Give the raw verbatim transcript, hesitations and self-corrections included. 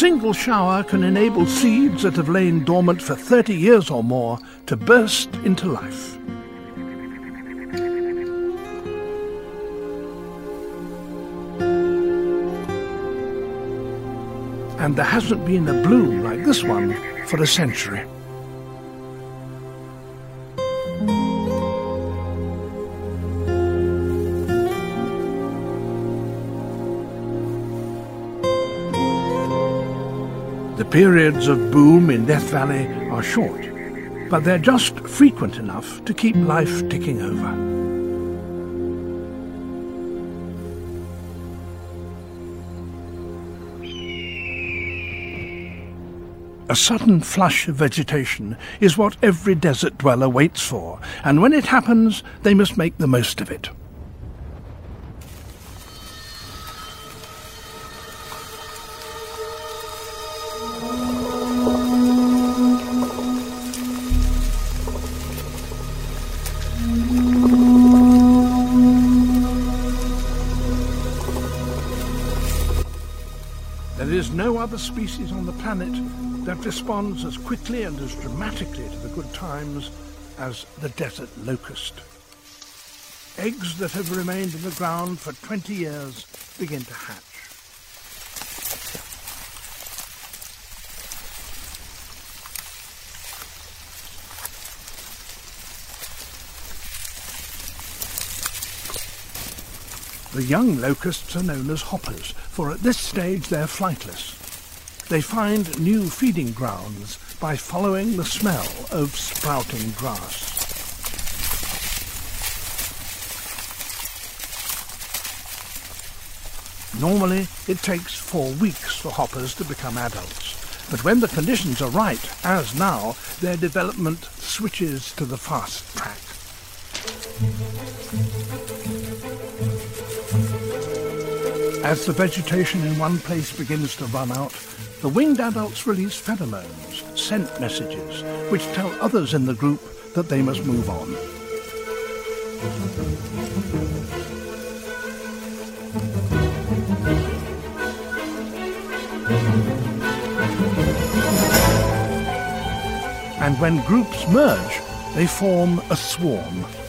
single shower can enable seeds that have lain dormant for thirty years or more to burst into life. And there hasn't been a bloom like this one for a century. The periods of boom in Death Valley are short, but they're just frequent enough to keep life ticking over. A sudden flush of vegetation is what every desert dweller waits for, and when it happens, they must make the most of it. There is no other species on the planet that responds as quickly and as dramatically to the good times as the desert locust. Eggs that have remained in the ground for twenty years begin to hatch. The young locusts are known as hoppers, for at this stage they're flightless. They find new feeding grounds by following the smell of sprouting grass. Normally, it takes four weeks for hoppers to become adults, but when the conditions are right, as now, their development switches to the fast track. As the vegetation in one place begins to run out, the winged adults release pheromones, scent messages, which tell others in the group that they must move on. And when groups merge, they form a swarm.